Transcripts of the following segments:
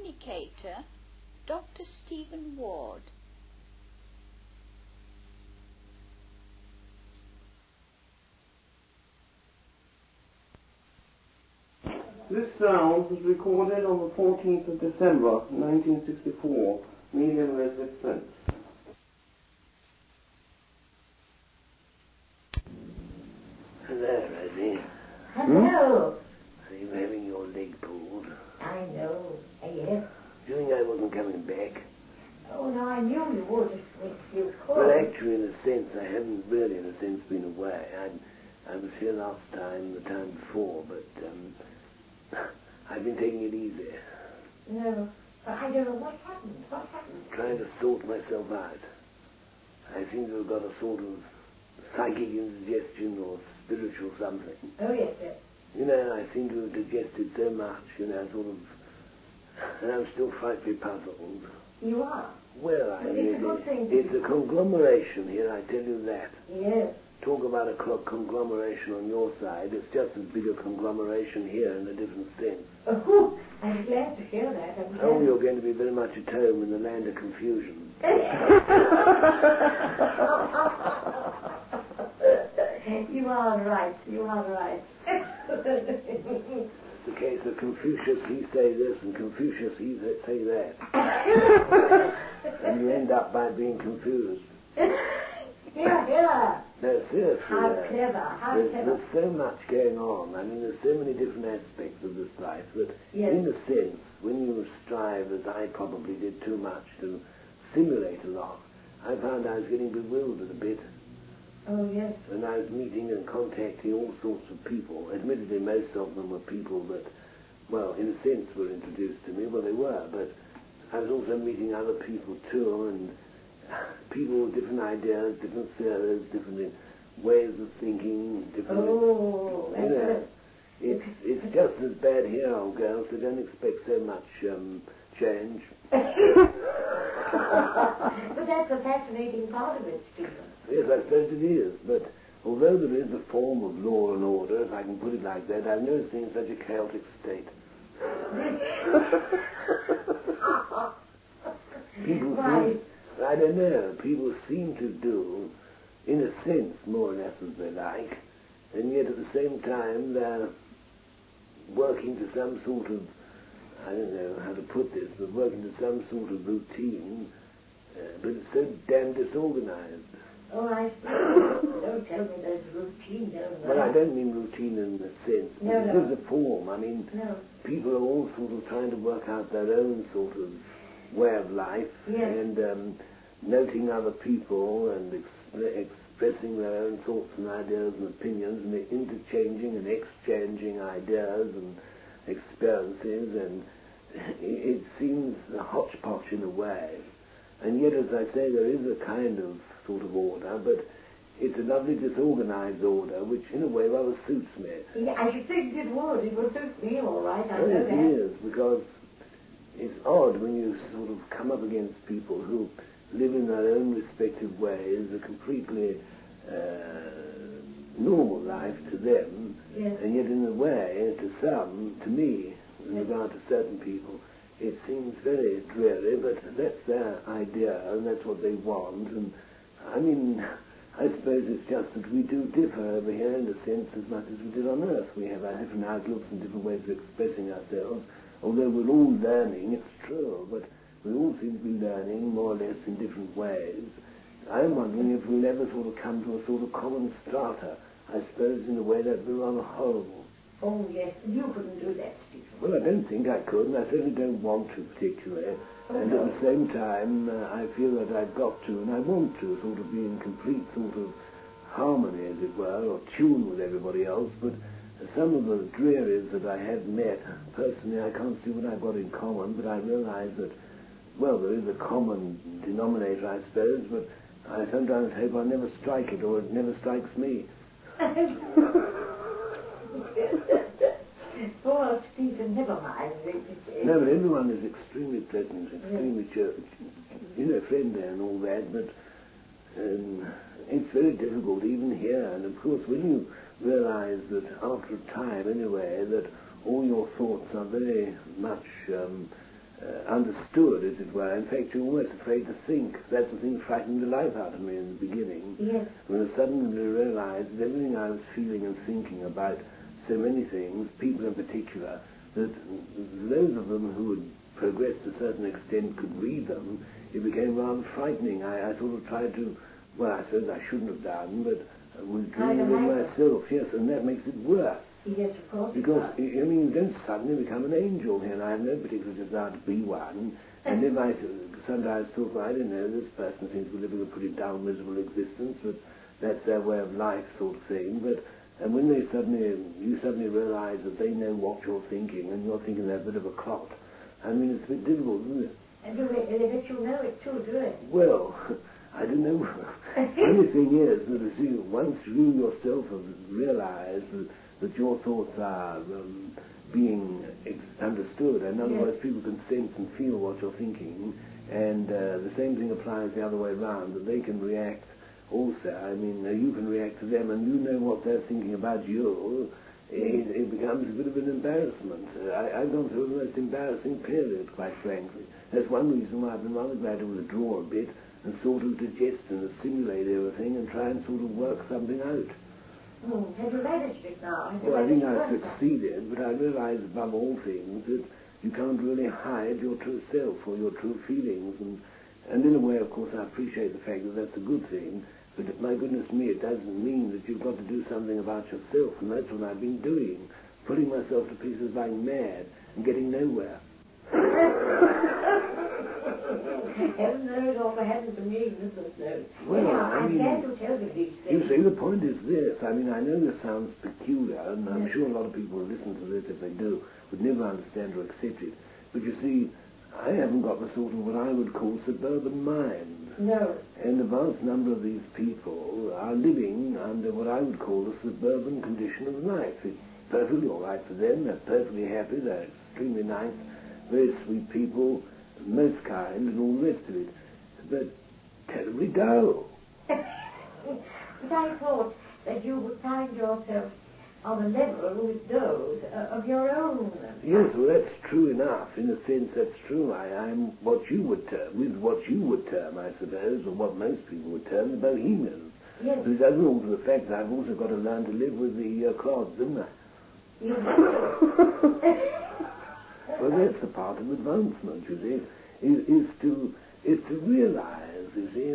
communicator, Dr. Stephen Ward. This sound was recorded on the 14th of December, 1964, me and Leslie Flint. Hello, Rosie. Hello. Are you having your leg pulled? I know. Yes. Do you think I wasn't coming back? Oh, no, I knew you would if you could. Well, actually, in a sense, I haven't really, in a sense, been away. I was here last time, the time before, but I've been taking it easy. No, but I don't know what happened. What happened? Trying to sort myself out. I seem to have got a sort of psychic indigestion or spiritual something. Oh, yes, yes. You know, I seem to have digested so much, sort of, and I'm still frightfully puzzled. You are? Well, It's a good thing. It's a conglomeration here, I tell you that. Yes. Talk about a conglomeration on your side. It's just as big a conglomeration here in a different sense. Oh, I'm glad to hear that. Oh, you're going to be very much at home in the land of confusion. You are right. You are right. It's a case of Confucius, he say this, and Confucius, he say that. And you end up by being confused. Here. No, seriously. How clever, There's so much going on. I mean, there's so many different aspects of this life that, yes, in a sense, when you strive, as I probably did too much, to simulate a lot, I found I was getting bewildered a bit. Oh, yes. And I was meeting and contacting all sorts of people. Admittedly, most of them were people that, well, in a sense, were introduced to me. Well, they were, but I was also meeting other people too, and people with different ideas, different theories, different ways of thinking, different... Oh, you know, it's just as bad here, old girl, so don't expect so much change. But that's a fascinating part of it, Stephen. Yes, I suppose it is, but although there is a form of law and order, if I can put it like that, I've never seen such a chaotic state. People seem, I don't know, people seem to do, in a sense, more or less as they like, and yet at the same time they're working to some sort of, I don't know how to put this, but working to some sort of routine, but it's so damn disorganized. Oh, I see. Don't tell me there's routine down there. Well, I don't mean routine in the sense, but No. there's a form. I mean, no. People are all sort of trying to work out their own sort of way of life, yes, and noting other people and expressing their own thoughts and ideas and opinions, and they're interchanging and exchanging ideas and experiences, and it seems a hodgepodge in a way. And yet, as I say, there is a kind of sort of order, but it's a lovely disorganized order, which in a way rather suits me. Yeah, I think it would. It would suit me all right. I know Yes, that. it is, because it's odd when you sort of come up against people who live in their own respective ways, a completely normal life to them, yes, and yet in a way, to some, to me, in regard to certain people, it seems very dreary, but that's their idea, and that's what they want. And I mean, I suppose it's just that we do differ over here in a sense as much as we did on Earth. We have our different outlooks and different ways of expressing ourselves. Although we're all learning, it's true, but we all seem to be learning more or less in different ways. I'm wondering if we'll ever sort of come to a sort of common strata. I suppose in a way that'd be rather horrible. Oh, yes. You couldn't do that, Stephen. Well, I don't think I could, and I certainly don't want to particularly. And at the same time, I feel that I've got to, and I want to, sort of be in complete sort of harmony, as it were, or tune with everybody else. But some of the drearies that I have met, personally, I can't see what I've got in common, but I realise that, well, there is a common denominator, I suppose, but I sometimes hope I never strike it, or it never strikes me. Poor Stephen, never mind. No, but everyone is extremely pleasant, extremely friendly and all that, but it's very difficult even here. And of course, when you realise that after a time, anyway, that all your thoughts are very much understood, as it were. In fact, you're almost afraid to think. That's the thing that frightened the life out of me in the beginning. Yes. When I suddenly realized that everything I was feeling and thinking about so many things, people in particular, that those of them who had progressed to a certain extent could read them, it became rather frightening. I sort of tried to, well, I suppose I shouldn't have done, but was dreaming of myself, yes, and that makes it worse. Yes, of course. Because, I mean, you don't suddenly become an angel here, and I have no particular desire to be one. And if I sometimes thought, well, I don't know, this person seems to be living a pretty dull, miserable existence, but that's their way of life sort of thing. But and when you suddenly realize that they know what you're thinking, and you're thinking they're a bit of a clot, I mean, it's a bit difficult, isn't it? And do they let you know it too, do they? Well, I don't know. The only thing is that, you see, once you yourself have realized that your thoughts are being understood, in other words, people can sense and feel what you're thinking, and the same thing applies the other way around, that they can react also. I mean, you can react to them, and you know what they're thinking about you. It becomes a bit of an embarrassment. I've gone through the most embarrassing period, quite frankly. That's one reason why I've been rather glad to withdraw a bit and sort of digest and assimilate everything and try and sort of work something out. Have you managed it now? Well, I think I've succeeded, but I realise above all things that you can't really hide your true self or your true feelings. And in a way, of course, I appreciate the fact that that's a good thing, but my goodness me, it doesn't mean that you've got to do something about yourself, and that's what I've been doing, putting myself to pieces like mad and getting nowhere. Heaven knows what happened to me, goodness knows. Well, I'm glad to tell you these things. You see, the point is this. I mean, I know this sounds peculiar, and I'm sure a lot of people who listen to this, if they do, would never understand or accept it. But you see, I haven't got the sort of what I would call suburban mind. No. And the vast number of these people are living under what I would call the suburban condition of life. It's perfectly all right for them. They're perfectly happy. They're extremely nice, very sweet people, most kind, and all the rest of it. But terribly dull. But I thought that you would find yourself on a level with those of your own. Yes, well, that's true enough. In a sense, that's true. I'm what you would term, I suppose, or what most people would term, the bohemians. Yes. But it doesn't alter the fact that I've also got to learn to live with the clods, haven't I? Yes. Well, that's the part of advancement, you see, is to realize, you see,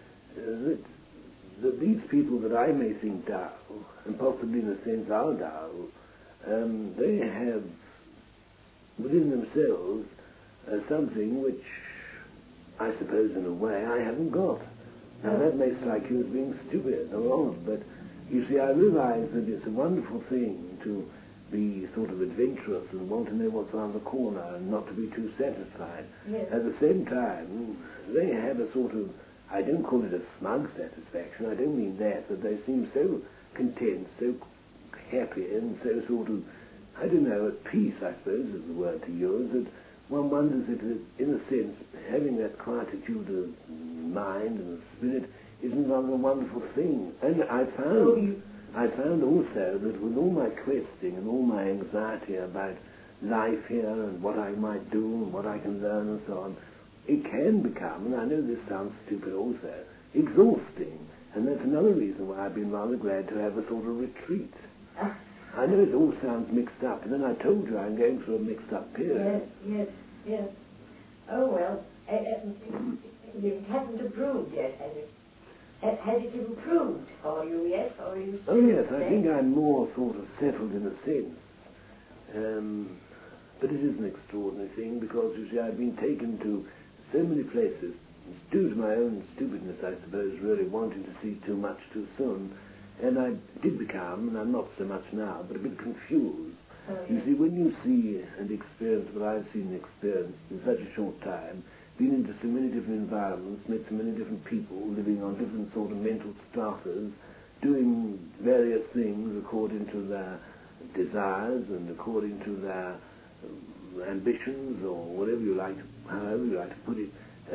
that these people that I may think dull, and possibly in a sense are dull, they have within themselves something which I suppose in a way I haven't got. Now that may strike you as being stupid or odd, but you see, I realize that it's a wonderful thing to be sort of adventurous and want to know what's around the corner and not to be too satisfied. Yes. At the same time, they have a sort of, I don't call it a smug satisfaction, I don't mean that, but they seem so content, so happy, and so sort of, I don't know, at peace, I suppose is the word to use, that one wonders if, in a sense, having that quietude of mind and of spirit isn't rather a wonderful thing. And I found also that with all my questing and all my anxiety about life here and what I might do and what I can learn and so on, it can become, and I know this sounds stupid also, exhausting. And that's another reason why I've been rather glad to have a sort of retreat. I know it all sounds mixed up, and then I told you I'm going through a mixed up period. Yes. Oh, well, it hasn't improved yet, has it? Has it improved for you yet, or are you still Oh, yes, the I same? think I'm more sort of settled in a sense. But it is an extraordinary thing, because, you see, I've been taken to so many places, due to my own stupidness, I suppose, really wanting to see too much too soon, and I did become, and I'm not so much now, but a bit confused. Oh, You yes. see, when you see and experience what I've seen and experienced in such a short time, been into so many different environments, met so many different people, living on different sort of mental stratas, doing various things according to their desires and according to their ambitions, or whatever you like, however you like to put it,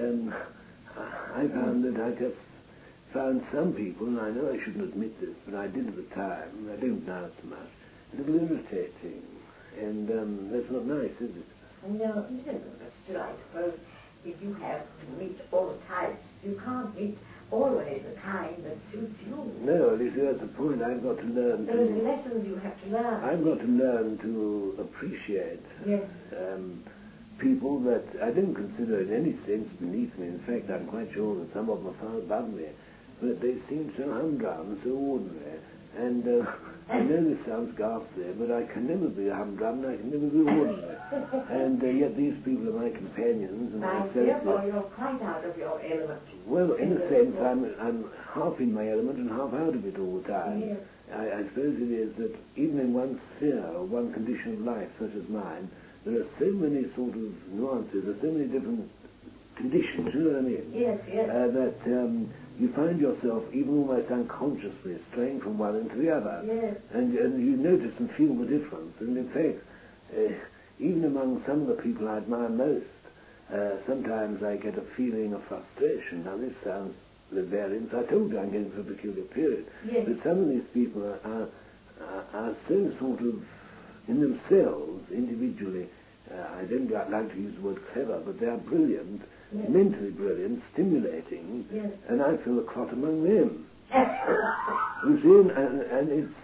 I found that I just found some people, and I know I shouldn't admit this, but I did at the time, and I don't now so much, a little irritating, and that's not nice, is it? No, but still I suppose if you have to meet all types, you can't meet always the kind that suits you. No, you see, that's the point. I've got to learn Those to... lessons you have to learn. I've got to learn to appreciate Yes. people that I don't consider in any sense beneath me. In fact, I'm quite sure that some of them are far above me. But they seem so humdrum, so ordinary. And I know this sounds ghastly, but I can never be humdrum and I can never be ordinary. And yet these people are my companions and my associates. Therefore you're quite out of your element. Well, in a sense, I'm half in my element and half out of it all the time. Yes. I suppose it is that even in one sphere or one condition of life, such as mine, there are so many sort of nuances, there are so many different conditions, you know what I mean? Yes, yes. That you find yourself, even almost unconsciously, straying from one into the other. Yes. And you notice and feel the difference. And in fact, even among some of the people I admire most, sometimes I get a feeling of frustration. Now this sounds the variance. I told you I'm getting through a peculiar period. Yes. But some of these people are so sort of, in themselves, individually, I don't like to use the word clever, but they are brilliant, yes. mentally brilliant, stimulating, yes. and I feel a clot among them. You see, and it's...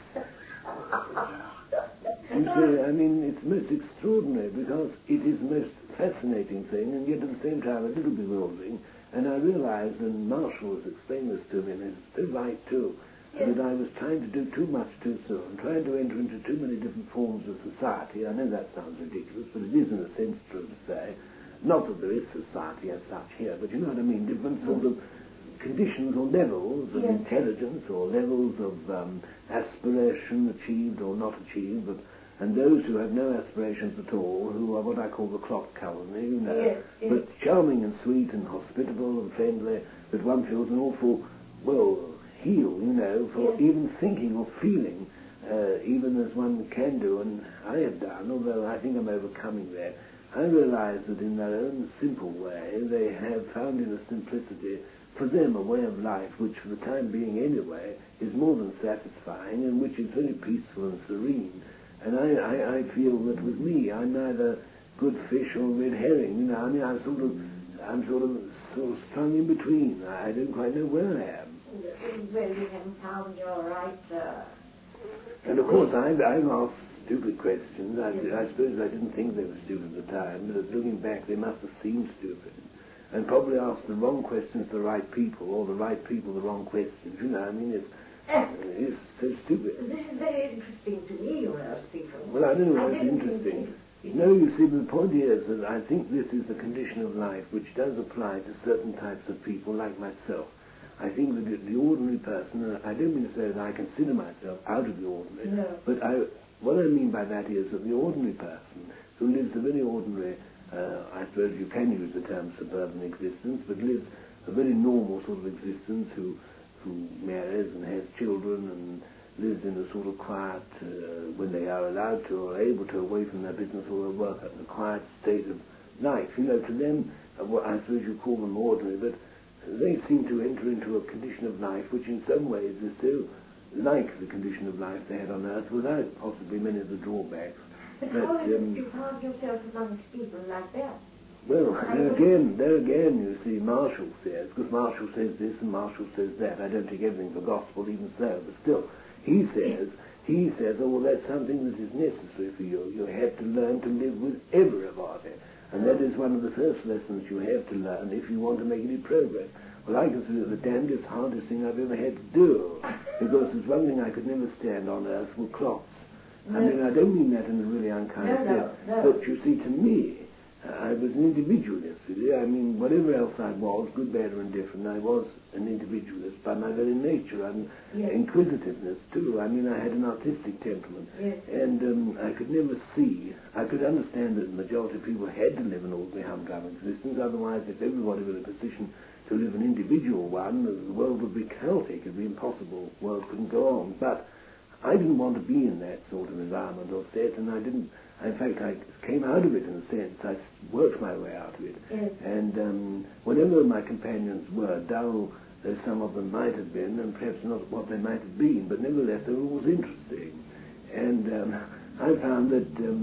You see, I mean, it's most extraordinary because it is the most fascinating thing and yet at the same time a little bewildering. And I realized, and Marshall has explained this to me, and it's so right too, yes. that I was trying to do too much too soon, trying to enter into too many different forms of society. I know that sounds ridiculous, but it is in a sense true to say. Not that there is society as such here, but you know what I mean, different sort of conditions or levels of yes. intelligence or levels of aspiration achieved or not achieved, and those who have no aspirations at all, who are what I call the clock colony, you know, yes, yes. but charming and sweet and hospitable and friendly, that one feels an awful, well, heel, you know, for yes. even thinking or feeling, even as one can do, and I have done, although I think I'm overcoming that. I realize that in their own simple way, they have found in a simplicity, for them, a way of life which, for the time being anyway, is more than satisfying and which is very peaceful and serene. And I feel that with me, I'm neither good fish or red herring. You know, I mean, I'm sort of strung in between. I don't quite know where I am. Well, you haven't found your right. And of course, I've asked stupid questions. I suppose I didn't think they were stupid at the time, but looking back, they must have seemed stupid. And probably asked the wrong questions to the right people, or the right people the wrong questions. You know, I mean, it's so stupid. This is very interesting to me, you know, Stephen. Well, I don't know why it's didn't interesting. think No, you see, the point is that I think this is a condition of life which does apply to certain types of people like myself. I think that the ordinary person, I don't mean to say that I consider myself out of the ordinary, no. but what I mean by that is that the ordinary person who lives a very ordinary, I suppose you can use the term suburban existence, but lives a very normal sort of existence, who marries and has children and lives in a sort of quiet, when they are allowed to or able to, away from their business or their work, in a quiet state of life. You know, to them, I suppose you call them ordinary, but they seem to enter into a condition of life which in some ways is so like the condition of life they had on earth, without possibly many of the drawbacks. But how is it you found yourself amongst people like that? Well, there again, you see, Marshall says, because Marshall says this and Marshall says that. I don't take everything for gospel, even so, but still, he says, oh, well, that's something that is necessary for you. You have to learn to live with everybody. And that is one of the first lessons you have to learn if you want to make any progress. Well, I consider it the damnedest, hardest thing I've ever had to do, because there's one thing I could never stand on earth were clots. No. I mean, I don't mean that in a really unkind sense, but you see, to me, I was an individualist, really. I mean, whatever else I was, good, bad, or indifferent, I was an individualist by my very nature, and yes. inquisitiveness, too. I mean, I had an artistic temperament, yes. and I could never see, I could understand that the majority of people had to live an ordinary, humdrum existence, otherwise, if everybody were in a position to live an individual one, the world would be chaotic, it would be impossible, the world couldn't go on. But I didn't want to be in that sort of environment or set, and in fact, I came out of it in a sense. I worked my way out of it. Yes. And whenever my companions were dull, though some of them might have been, and perhaps not what they might have been, but nevertheless they were always interesting. And I found that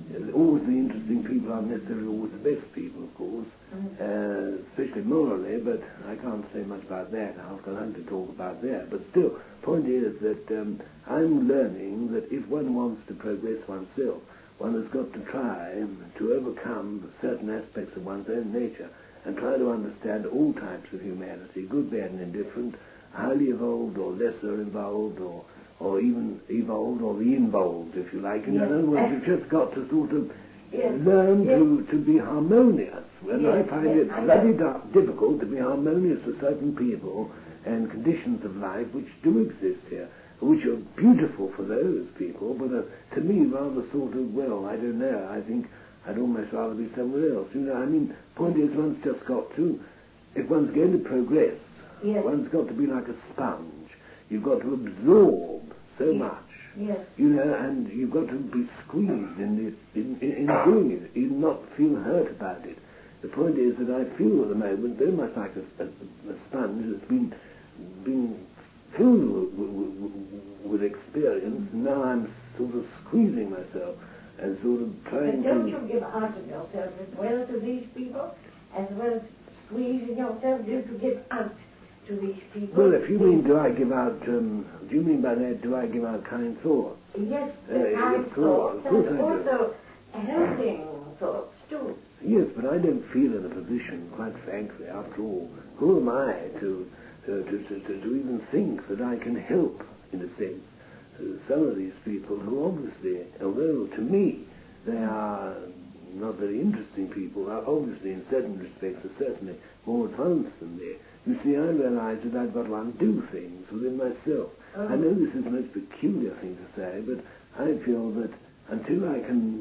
always the interesting people aren't necessarily always the best people, of course, especially morally, but I can't say much about that. I've got nothing to talk about there. But still, point is that I'm learning that if one wants to progress oneself, one has got to try to overcome certain aspects of one's own nature and try to understand all types of humanity, good, bad, and indifferent, highly evolved or lesser evolved, or even evolved or the involved, if you like. In other words, you've just got to sort of learn to be harmonious. And I find it bloody difficult to be harmonious with certain people and conditions of life which do exist here, which are beautiful for those people, but to me rather sort of, well, I don't know, I think I'd almost rather be somewhere else. You know, I mean, point is, one's just got to, if one's going to progress, one's got to be like a sponge. You've got to absorb so much, you know, and you've got to be squeezed in doing it, even not feel hurt about it. The point is that I feel at the moment very much like a sponge that's been filled with experience, and now I'm sort of squeezing myself and sort of trying to... But don't you give out of yourself as well to these people, as well as squeezing yourself? Do you give out to these people? Well, if you mean, do I give out, do you mean by that, do I give out kind thoughts? Yes, kind thoughts, and also helping thoughts too. Yes, but I don't feel in a position, quite frankly, after all, who am I to even think that I can help, in a sense, some of these people who obviously, although to me they are not very interesting people, are obviously in certain respects are certainly more advanced than me. You see, I realize that I've got to undo things within myself. I know this is a most peculiar thing to say, but I feel that until I can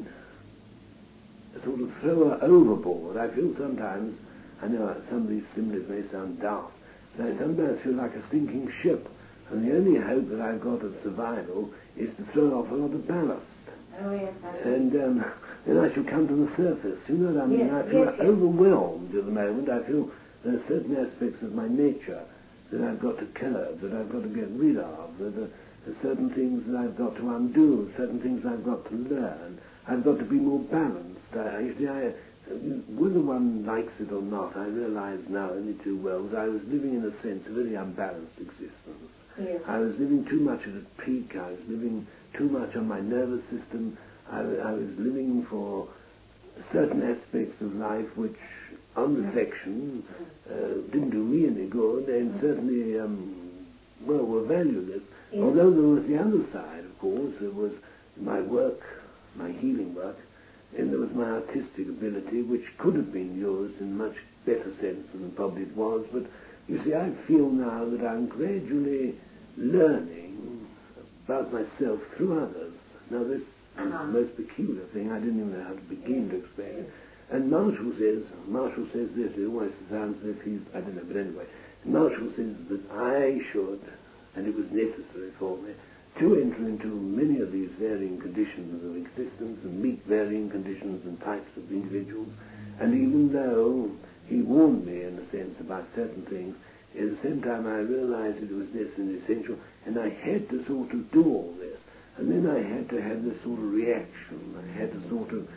sort of throw her overboard, I feel sometimes, I know some of these similes may sound daft, but I sometimes feel like a sinking ship, and the only hope that I've got of survival is to throw off a lot of ballast. Oh, yes, and then I shall come to the surface. You know what I mean? Yes, I feel overwhelmed at the moment. I feel there are certain aspects of my nature that I've got to curb, that I've got to get rid of, that there are certain things that I've got to undo, certain things I've got to learn. I've got to be more balanced. You see, whether one likes it or not, I realize now only too well that I was living in a sense a very unbalanced existence. Yes. I was living too much at a peak. I was living too much on my nervous system. I was living for certain aspects of life which, on reflection, didn't do me any good, and certainly, were valueless. Yes. Although there was the other side, of course. There was my work, my healing work, and there was my artistic ability, which could have been used in much better sense than probably it was. But you see, I feel now that I'm gradually learning about myself through others. Now this is the most peculiar thing. I didn't even know how to begin to explain it. And Marshall says this, it always sounds as if he's, I don't know, but anyway, Marshall says that I should, and it was necessary for me, to enter into many of these varying conditions of existence and meet varying conditions and types of individuals. And even though he warned me, in a sense, about certain things, at the same time I realized that it was necessary and essential, and I had to sort of do all this. And then I had to have this sort of reaction. I had to sort of,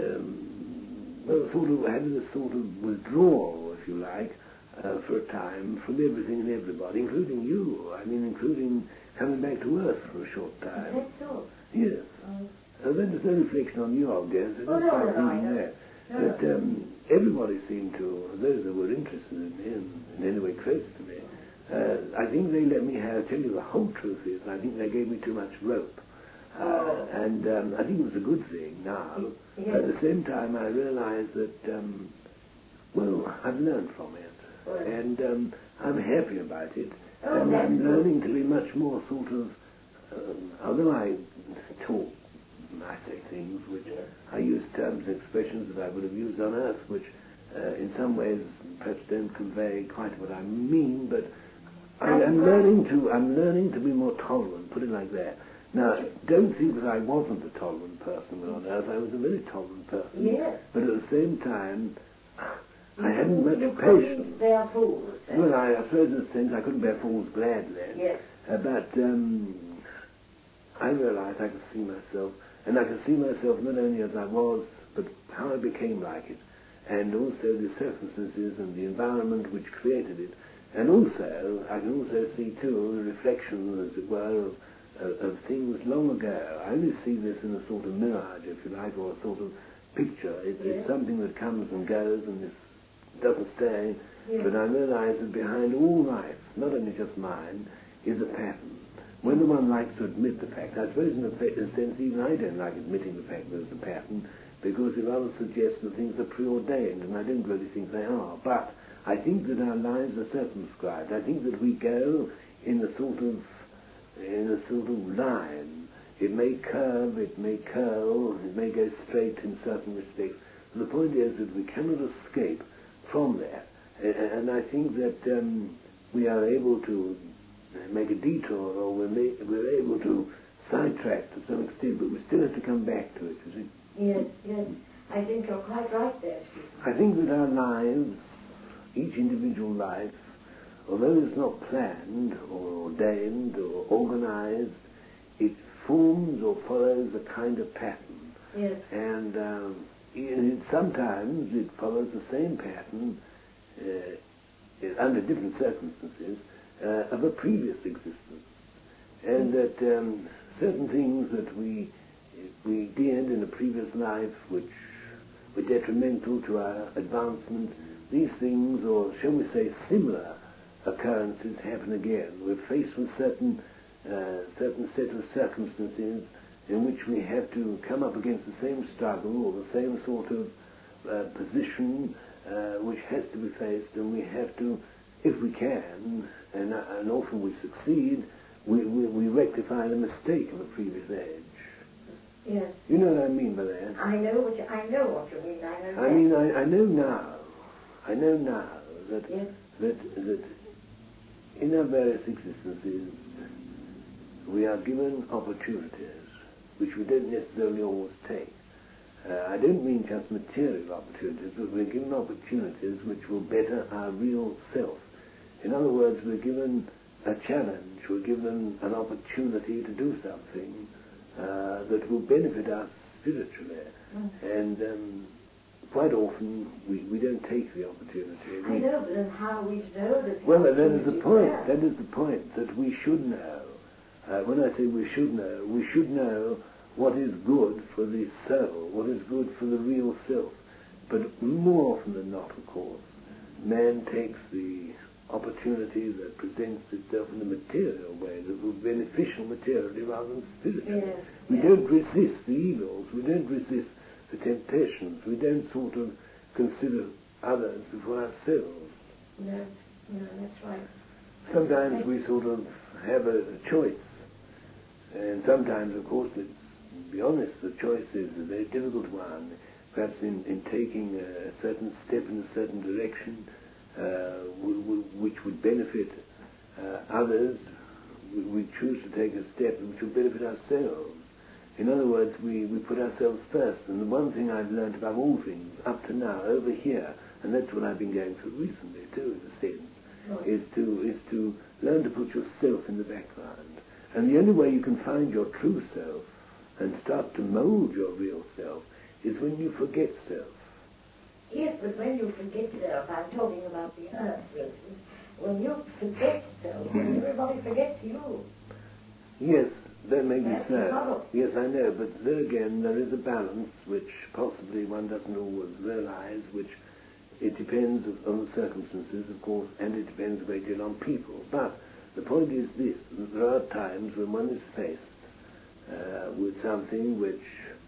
had this sort of withdrawal, if you like, for a time from everything and everybody, including you. I mean, including coming back to Earth for a short time. That's so. Yes. There's no reflection on you, I guess. It's not quite even there. But everybody seemed to, those that were interested in me, in any way close to me, I think they let me have, tell you the whole truth is, I think they gave me too much rope. And I think it was a good thing now. Yes. At the same time, I realized that, I've learned from it. Right. And I'm happy about it. And I'm learning to be much more sort of, although I talk, I say things which I use terms and expressions that I would have used on Earth, which in some ways perhaps don't convey quite what I mean, but I'm learning to be more tolerant, put it like that. Now, don't think that I wasn't a tolerant person when on Earth. I was a very tolerant person. Yes. But at the same time, I hadn't much patience. You bear fools. Well, I suppose in a sense I couldn't bear fools gladly. Yes. But I realized I could see myself And I can see myself not only as I was, but how I became like it, and also the circumstances and the environment which created it. And also, I can also see too the reflection, as it were, of things long ago. I only see this in a sort of mirage, if you like, or a sort of picture. It's something that comes and goes, and this doesn't stay. Yeah. But I realize that behind all life, not only just mine, is a pattern. Whether one likes to admit the fact, I suppose in a sense even I don't like admitting the fact there's a pattern, because it rather suggests that things are preordained, and I don't really think they are. But I think that our lives are circumscribed. I think that we go in a sort of line. It may curve, it may curl, it may go straight in certain respects. The point is that we cannot escape from that. And I think that we are able to make a detour, or we're able to sidetrack to some extent, but we still have to come back to it, you see. Yes, yes. I think you're quite right there, Stephen. I think that our lives, each individual life, although it's not planned or ordained or organized, it forms or follows a kind of pattern. Yes. And sometimes it follows the same pattern under different circumstances of a previous existence. And that certain things that we did in a previous life which were detrimental to our advancement, these things, or shall we say similar occurrences, happen again. We're faced with certain set of circumstances in which we have to come up against the same struggle or the same sort of position which has to be faced, and we have to, if we can, and often we succeed, we rectify the mistake of a previous age. Yes. You know what I mean by that? I know what you mean. I know now that Yes. that in our various existences we are given opportunities which we don't necessarily always take. I don't mean just material opportunities, but we're given opportunities which will better our real self. In other words, we're given a challenge, we're given an opportunity to do something that will benefit us spiritually. And quite often we don't take the opportunity. I know, but then how are we to know that? Well, that is the point. That is the point, that we should know. When I say we should know what is good for the soul, what is good for the real self. But more often than not, of course, man takes the opportunity that presents itself in a material way, that will be beneficial materially rather than spiritually. Yes, We yes. don't resist the evils, we don't resist the temptations, we don't sort of consider others before ourselves. No, that's right. Sometimes we sort of have a choice, and sometimes, of course, to be honest, the choice is a very difficult one. Perhaps in taking a certain step in a certain direction, which would benefit others, we choose to take a step which will benefit ourselves. In other words, we put ourselves first. And the one thing I've learned above all things, up to now, over here, and that's what I've been going through recently too, in a sense, is to learn to put yourself in the background. And the only way you can find your true self and start to mold your real self is when you forget self. Yes, but when you forget self, I'm talking about the earth, for instance, when you forget self, everybody forgets you. Yes, that may be That's the so. problem. Yes, I know, but there again, there is a balance which possibly one doesn't always realize, which it depends on the circumstances, of course, and it depends a great deal on people. But the point is this, that there are times when one is faced with something which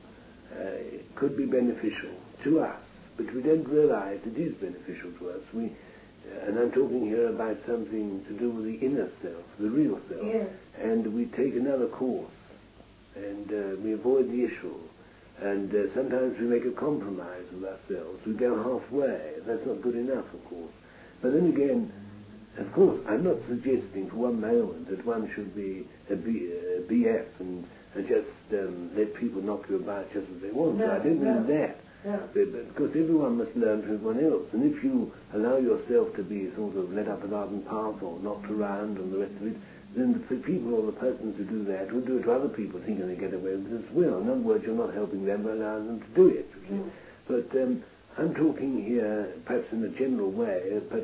could be beneficial to us, but we don't realize it is beneficial to us. And I'm talking here about something to do with the inner self, the real self. Yes. And we take another course, and we avoid the issue. And sometimes we make a compromise with ourselves. We go halfway. That's not good enough, of course. But then again, of course, I'm not suggesting for one moment that one should be a BF and just let people knock you about just as they want. No, I don't mean that. No. But because everyone must learn from everyone else. And if you allow yourself to be sort of led up a garden path or knocked around and the rest of it, then the people or the persons who do that will do it to other people thinking they get away with it as well. In other words, you're not helping them, but allowing them to do it. But I'm talking here perhaps in a general way, but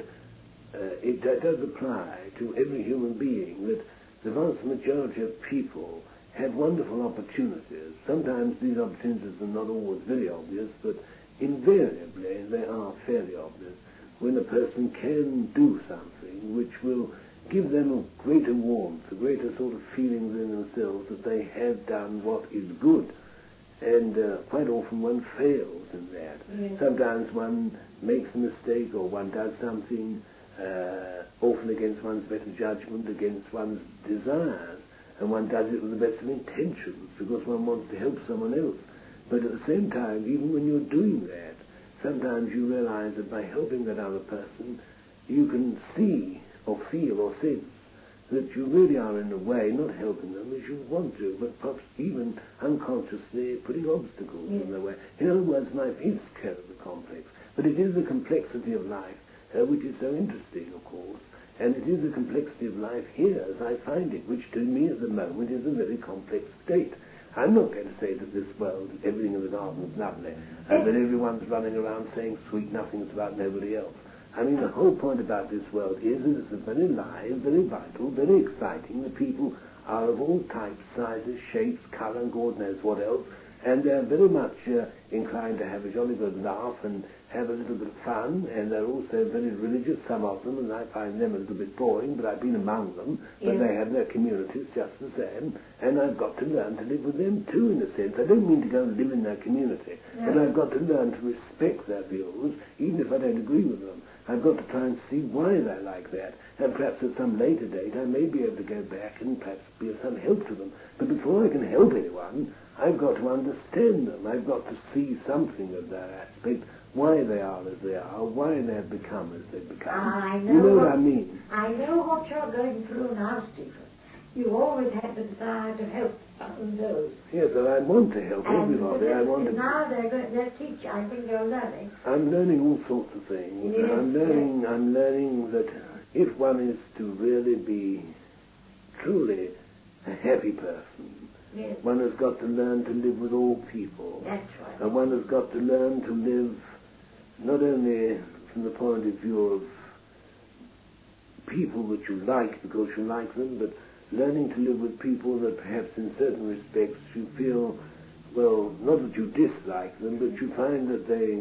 it does apply to every human being that the vast majority of people have wonderful opportunities. Sometimes these opportunities are not always very obvious, but invariably they are fairly obvious when a person can do something which will give them a greater warmth, a greater sort of feeling within themselves that they have done what is good. And quite often one fails in that. Yes. Sometimes one makes a mistake or one does something often against one's better judgment, against one's desires, and one does it with the best of intentions because one wants to help someone else. But at the same time, even when you're doing that, sometimes you realize that by helping that other person, you can see or feel or sense that you really are in a way not helping them as you want to, but perhaps even unconsciously putting obstacles in their way. In other words, life is terribly complex, but it is the complexity of life which is so interesting, of course, and it is the complexity of life here as I find it, which to me at the moment is a very complex state. I'm not going to say that this world, everything in the garden is lovely, and that everyone's running around saying sweet nothings about nobody else. I mean, the whole point about this world is that it's very live, very vital, very exciting. The people are of all types, sizes, shapes, colour, and God knows what else, and they're very much inclined to have a jolly good laugh and have a little bit of fun, and they're also very religious, some of them, and I find them a little bit boring, but I've been among them, but they have their communities just the same, and I've got to learn to live with them too, in a sense. I don't mean to go and live in their community, but I've got to learn to respect their views, even if I don't agree with them. I've got to try and see why they're like that, and perhaps at some later date I may be able to go back and perhaps be of some help to them. But before I can help anyone, I've got to understand them. I've got to see something of their aspect, why they are as they are, why they've become as they've become. I know you know what I mean? I know what you're going through now, Stephen. You always had the desire to help those. Yes, and I want to help everybody. I want to. Now they're teaching. I think you're learning. I'm learning all sorts of things. Yes, I'm learning that if one is to really be truly a happy person, one has got to learn to live with all people. That's right. And one has got to learn to live not only from the point of view of people that you like because you like them, but learning to live with people that perhaps in certain respects you feel, well, not that you dislike them, but you find that they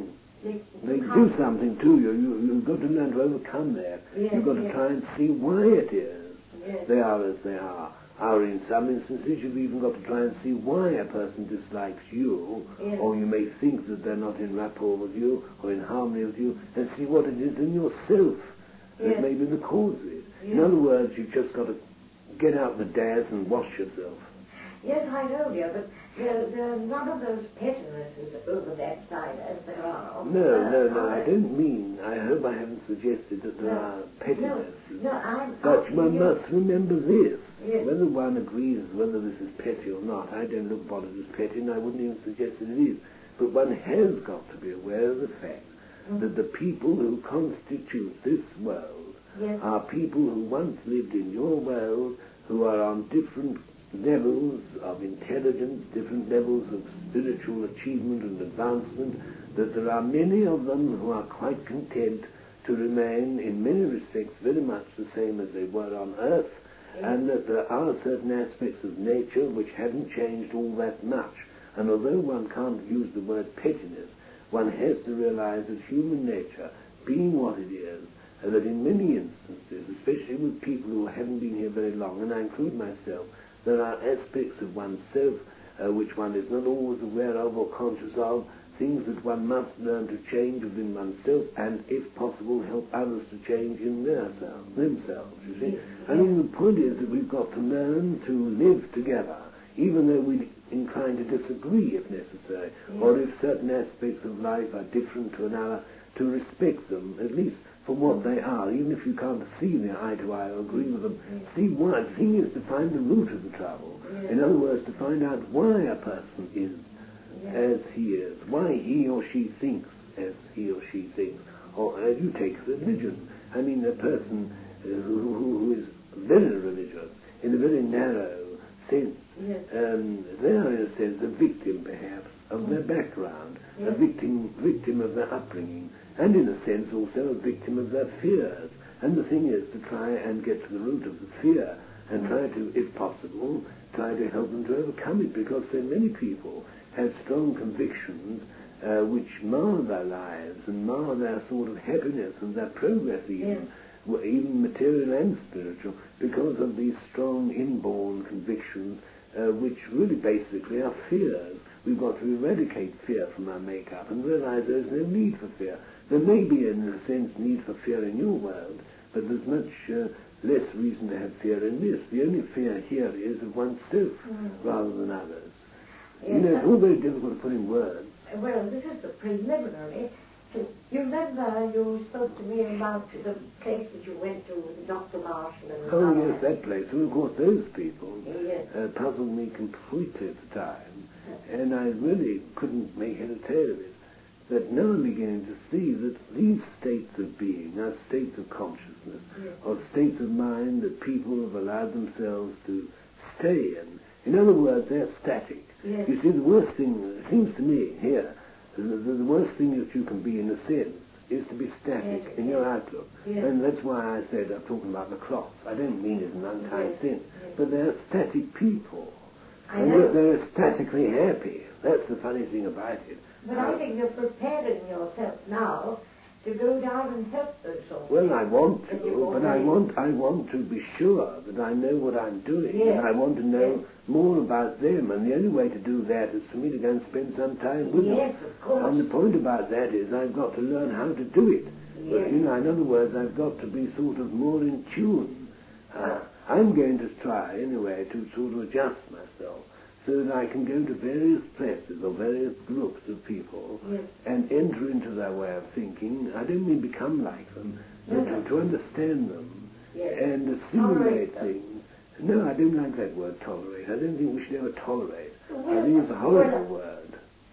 do something to you. You've got to learn to overcome that. You've got to try and see why it is they are as they are. Or in some instances you've even got to try and see why a person dislikes you, or you may think that they're not in rapport with you or in harmony with you, and see what it is in yourself that may be the cause of it. In other words, you've just got to get out the dads and wash yourself. Yes, I know, dear, but there are none of those pettinesses over that side as there are. No, I don't mean, I hope I haven't suggested that there are pettinesses. But one must remember this. Whether one agrees whether this is petty or not, I don't look upon it as petty, and I wouldn't even suggest that it is. But one has got to be aware of the fact that the people who constitute this world are people who once lived in your world, who are on different levels of intelligence, different levels of spiritual achievement and advancement, that there are many of them who are quite content to remain in many respects very much the same as they were on earth, and that there are certain aspects of nature which haven't changed all that much. And although one can't use the word pettiness, one has to realize that human nature, being what it is, and that in many instances, especially with people who haven't been here very long, and I include myself, there are aspects of oneself which one is not always aware of or conscious of, things that one must learn to change within oneself, and if possible help others to change in themselves, you see. I mean, the point is that we've got to learn to live together, even though we're inclined to disagree if necessary, or if certain aspects of life are different to another, to respect them, at least for what they are, even if you can't see them eye to eye or agree with them. See why. The thing is to find the root of the trouble. In other words, to find out why a person is as he is, why he or she thinks as he or she thinks. Or you take religion. I mean, a person who is very religious, in a very narrow sense. Yes. They are, in a sense, a victim, perhaps, of their background, a victim of their upbringing, and in a sense also a victim of their fears. And the thing is to try and get to the root of the fear and try to, if possible, try to help them to overcome it, because so many people have strong convictions which mar their lives and mar their sort of happiness and their progress even, even material and spiritual, because of these strong inborn convictions which really basically are fears. We've got to eradicate fear from our makeup and realize there's no need for fear. There may be, in a sense, need for fear in your world, but there's much less reason to have fear in this. The only fear here is of oneself rather than others. Yes. You know, it's all very difficult to put in words. Well, this is the preliminary. You remember you spoke to me about the place that you went to with Dr. Marshall and Oh, yes, that place. Well, of course, those people puzzled me completely at the time, and I really couldn't make head or tail of it. But now I'm beginning to see that these states of being are states of consciousness, or states of mind that people have allowed themselves to stay in. In other words, they're static. Yes. You see, the worst thing, it seems to me here, the worst thing that you can be in a sense is to be static in your outlook. And that's why I said, I'm talking about the cross. I don't mean it in an unkind sense, but they're static people. And they're statically happy. That's the funny thing about it. But I think you're preparing yourself now to go down and help those souls. Well, I want to, but I want to be sure that I know what I'm doing, and I want to know more about them, and the only way to do that is for me to go and spend some time with them. Yes, of course. And the point about that is I've got to learn how to do it. Yes. You know, in other words, I've got to be sort of more in tune. I'm going to try, anyway, to sort of adjust myself so that I can go to various places or various groups of people and enter into their way of thinking. I don't mean become like them, but to understand them and assimilate things. No, I don't like that word, tolerate. I don't think we should ever tolerate. I think it's a horrible word.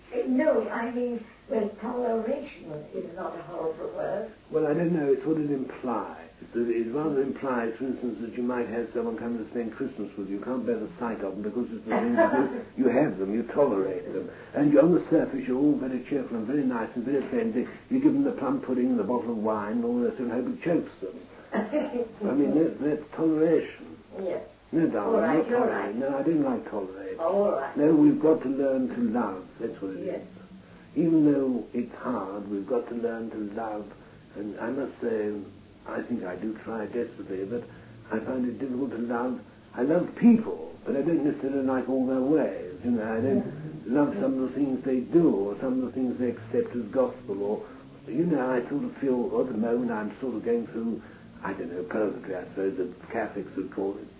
No, I mean, well, toleration is not a horrible word. Well, I don't know. It's what it implies. It rather implies, for instance, that you might have someone come to spend Christmas with you. You can't bear the sight of them because it's the thing to do. You have them, you tolerate them. And on the surface, you're all very cheerful and very nice and very friendly. You give them the plum pudding and the bottle of wine and all that, and hope it chokes them. I mean, that's toleration. Yes. No, darling, all right, not you're tolerate. right. No, I don't like tolerate. All right. No, we've got to learn to love. That's what it is. Even though it's hard, we've got to learn to love. And I must say, I think I do try desperately, but I find it difficult to love. I love people, but I don't necessarily like all their ways. You know, I don't love some of the things they do, or some of the things they accept as gospel, or, you know, I sort of feel, at the moment, I'm sort of going through, I don't know, purgatory, I suppose, that Catholics would call it.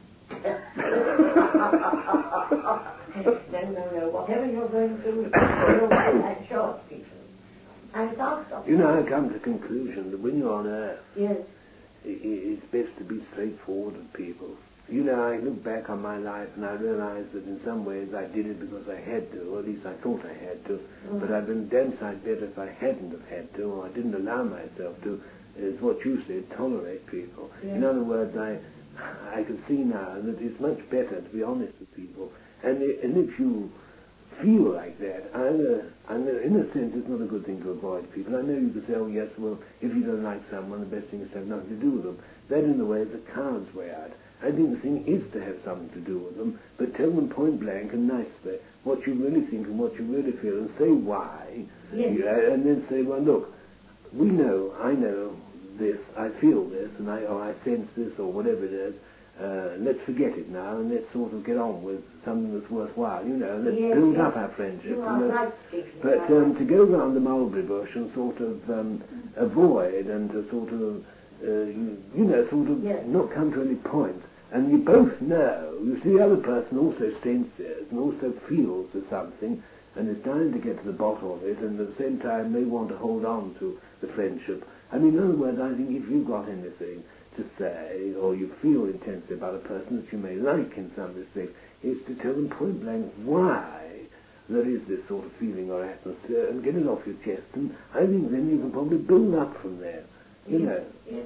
No. Whatever you're going through, you're that short, Peter. You know, I've come to the conclusion that when you're on earth, yes, it's best to be straightforward with people. You know, I look back on my life and I realize that in some ways I did it because I had to, or at least I thought I had to, but I'd been damn sight better if I hadn't have had to, or I didn't allow myself to, is what you said, tolerate people. In other words, I can see now that it's much better to be honest with people, and if you feel like that, in a sense it's not a good thing to avoid people. I know you can say, oh yes, well, if you don't like someone, the best thing is to have nothing to do with them. That in a way is a coward's way out. I think the thing is to have something to do with them, but tell them point blank and nicely what you really think and what you really feel, and say why, and then say, well look, we know, I know this, I feel this, and I sense this, or whatever it is. Let's forget it now, and let's sort of get on with something that's worthwhile, you know, let's build up our friendship. You are right, but to go round the mulberry bush and sort of avoid and to sort of, not come to any point, and you both know, you see the other person also senses and also feels there's something, and is dying to get to the bottom of it, and at the same time they want to hold on to the friendship. I mean, in other words, I think if you've got anything to say, or you feel intensely about a person that you may like in some respect, is to tell them point blank why there is this sort of feeling or atmosphere, and get it off your chest, and I think then you can probably build up from there, you know. Yes.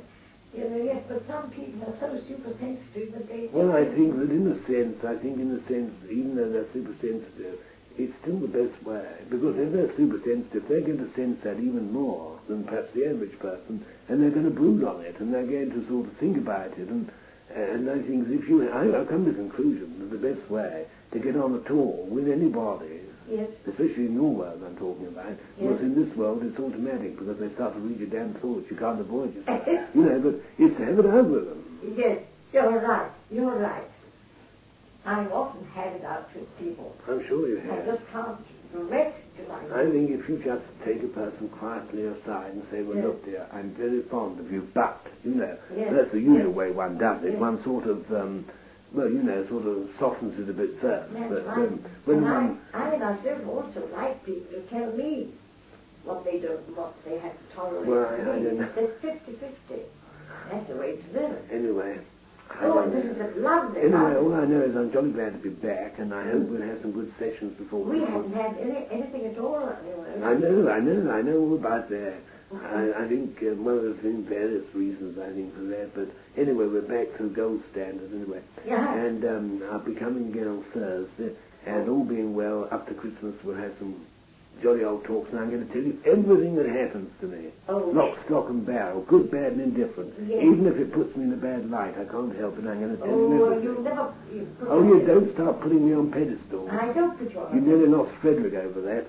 You know, yes, but some people are so super sensitive that they... Well, I think in a sense, even though they're super sensitive, it's still the best way. Because if they're super sensitive, they're going to sense that even more than perhaps the average person, and they're going to brood on it, and they're going to sort of think about it. And I think I've come to the conclusion that the best way to get on at all with anybody, Yes. especially in your world I'm talking about, because in this world it's automatic, because they start to read your damn thoughts, you can't avoid yourself. But it's to have it out with them. Yes, you're right. I've often had it out with people. I'm sure you I have. just can't rest till I think if you just take a person quietly aside and say, well, Yes. look, dear, I'm very fond of you, but, Yes. that's the usual Yes. way one does it. Yes. One sort of, sort of softens it a bit first. That's But right. when And one... I myself also like people to tell me what they don't, what they have to tolerate. Well, I don't know. It's 50-50. That's the way to live. Anyway... This is a lovely Anyway, house. all I know is I'm jolly glad to be back, and I hope we'll have some good sessions before We the haven't had anything at all anyway. I know all about that. I think, there's been various reasons, I think, for that, but anyway, we're back to the gold standard anyway. Yeah. And I'll be coming again on Thursday, and all being well, up to Christmas we'll have some jolly old talks, and I'm going to tell you everything that happens to me. Oh, Lock, stock and barrel, good, bad and indifferent. Yes. Even if it puts me in a bad light, I can't help it, I'm going to tell you Oh, everything. you never... Oh, you don't start putting me on pedestals. I don't put you on. You nearly lost Frederick over that.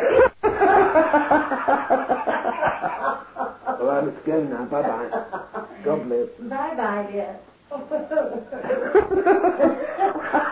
Well, I must go now. Bye-bye. God bless. Bye-bye, dear.